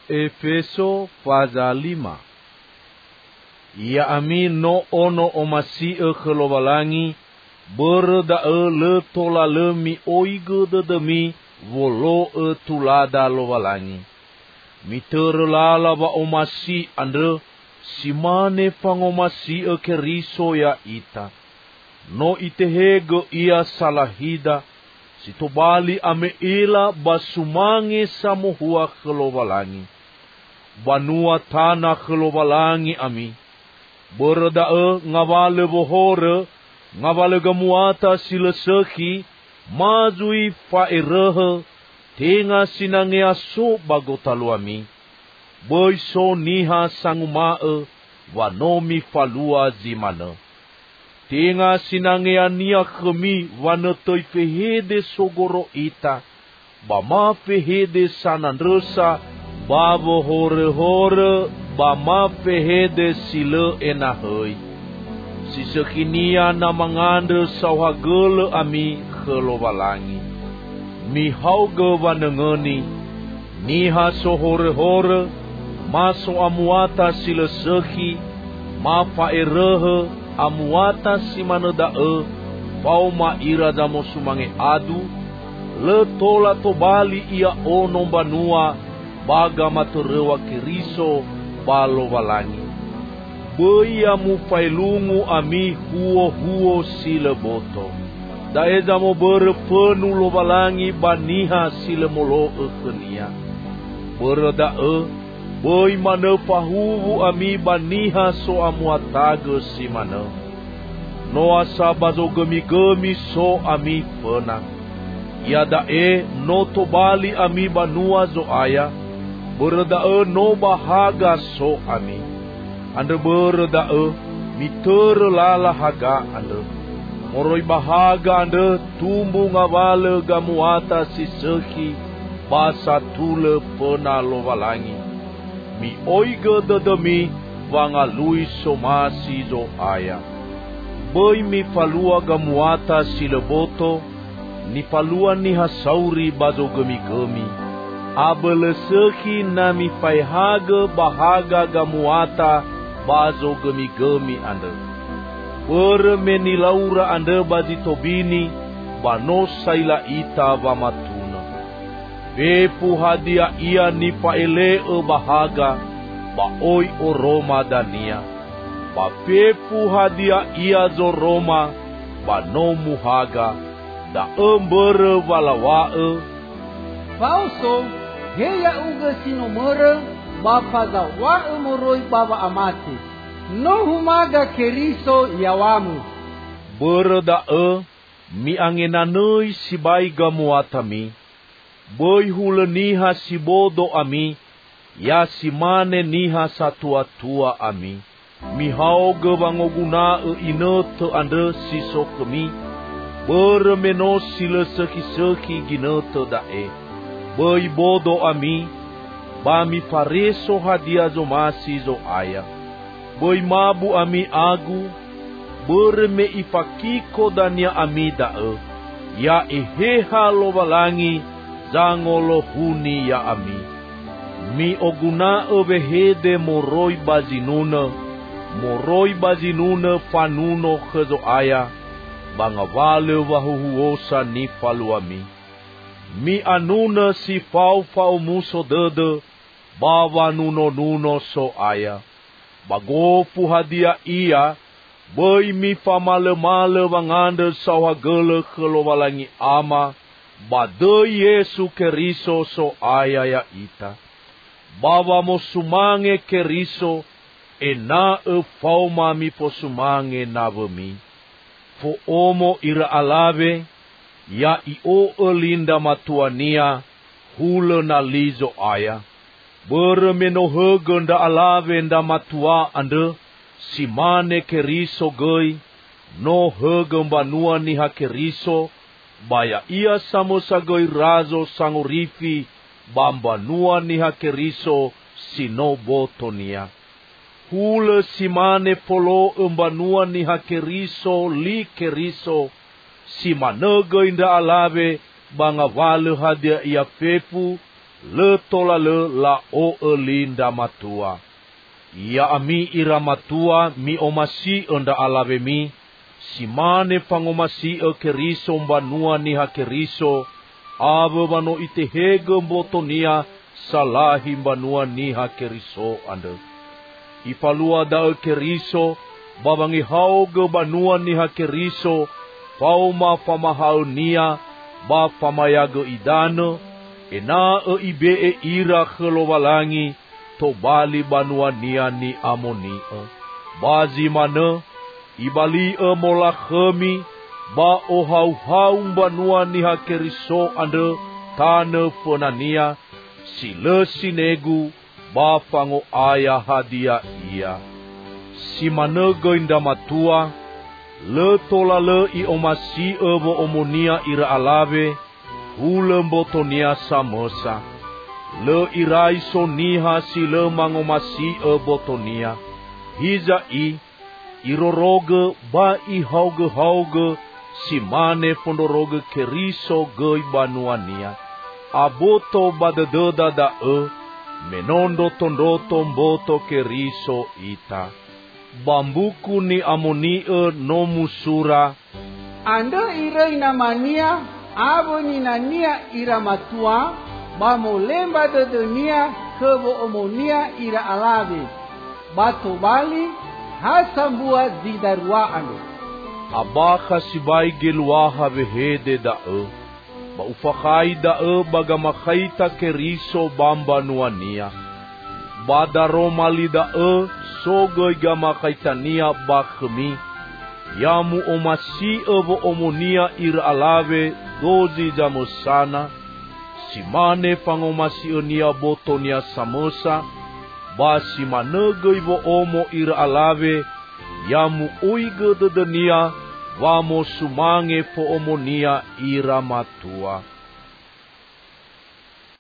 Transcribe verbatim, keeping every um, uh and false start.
Efeso pasal lima. Ia amin no ono omasi e kelobalangi berdae le tola lemi oige de demi volo e tulada lobalangi. Mitere lala ba omasi andre simane pangomasi e keriso ya ita. No itehego ia salahida sitobali ame ila basumange samuhua kelobalangi. Banua tanah kelobalangi ami. Berdae ngawale bohore, ngawale gamuata sileseki, mazui faerehe, tenga sinangea so bagotalu ami. Boiso niha sangumae, wanomi falua zimane. Tenga sinangea nia kemi, wanetoi fehede sogoro ita, bama fehede sanandresa, babo hore hore, bama fehede sile enahoi. Sisekinia na mangande sauhagele ami kelobalangi. Mihauge wanengeni, niha so hore hore, maso amuata sile seki, ma faerehe, amuata simanedae, pau ma ira damo sumange adu, le tola tobali ia ono banua, baga materewa keriso balo balangi. Boia mu failungu ami huo huo sile boto. Daeza mo bere penu lo balangi baniha sile molo ekenia. Bere dae, boi mane pahuvu ami baniha so amuatage si mane. No asa bazo gemi gemi so ami pena. Ia dae no tobali ami banua zo aya. Berdae no bahaga so ami. Ande berdae mitere lala haga ande. Moroi bahaga ande tumbu ngawale gamuata siseki basa tule pena lovalangi. Mi oige dedemi wangalui somasi zo aya. Boi mi falua gamuata sileboto, ni falua ni hasauri bazo gemi-gemi. Abele seki nami paihaga bahaga gamuata bazo gemi-gemi ande. Bere meni laura ande bazi tobini bano saila ita bamatuna. Bepu hadia ia ni paele e bahaga ba oi o Roma dania. Ba pepu hadia ia zo Roma ba no muhaga da embere walawae. Pauso heya uga sinomere bafaza wa umoroi baba amati. No humaga keriso yawamu. Berdae mi angenanoi sibai gamuatami. Boi hule niha sibodo ami. Ya simane niha satua-tua ami. Mi hauge wangoguna e inete ande siso kemi. Bere meno sile seki-seki ginete dae. Boi bodo ami. Bami pareso hadia zo masi zo aya. Boi mabu ami agu. Bere me ifakiko dania ami dae. Ya eheha lobalangi. Zangolo huni ya ami. Mi oguna ebehede moroi bazinuna. Moroi bazinuna fanuno kezo aya. Bangawale wahuhuosa ni faluami. Mi anuna si fau fau muso dede. Bawa nuno nuno so aya. Bagopu hadia ia. Boi mi famale male wangande sauhagele kelobalangi ama. Bade Yesu keriso so aya ya ita. Bawa mo sumange keriso. Ena e fauma mi po sumange navemi. Fo omo ira alave. Ya i o elinda matuania. Hule na lizo aya. Bere meno hegenda alave nda matua ande. Simane keriso gei. No hegemba nua niha keriso. Baya ia samosagoi razo sangurifi bambanua niha keriso sino botonia. Hule simane polo embanua niha keriso li keriso simanege inda alave bangawale hadia ia fefu le tola le la o elinda matua. Ia ami ira matua mi omasi enda alabe mi, simane pangomasi e keriso mbanua ni hakeriso, ave bano itehege mbotonia salahi mbanua ni hakeriso ande. Ipalua da e keriso, babangi hauge banua ni hakeriso, pauma pamahau nia, ba pamayaga idano, ena e ibe e ira kelowalangi, to bali banua nia ni amoni e. Bazi mana, ibali e mola khemi, ba o hau hau banua ni hakeriso ande, tane penania, sile sinegu, ba pango aya hadia ia. Si mana goinda matua, le tola le i omasi ebo omonia ira alabe, hule mbotonia samosa. Le irai soniha si le mangomasi ebotonia. Hiza i, iroroge ba i hauge hauge, si mane fondoroge keriso goi banuania. Aboto badededa da e, menondo tondoto mboto keriso ita. Bambuku ni amoni e no musura. Anda irai namania, abo ni nania ira matua, bamo lemba de dunia kebo omonia ira alabe. Bato bali, hasambua zidarua ando. Abaka sibai geluaha vehede da e. Ba ufakai da e bagamakaita keriso bamba nuania. Badaro malida e sogoi gama kaitania bakhmi. Yamu omasi evo omonia ira alawe dozi jamosana. Simane pangomasi enia botonia samosa. Basi manege ivo omo ira alawe. Yamu uige dedenia. Vamo sumange po omonia ira matua.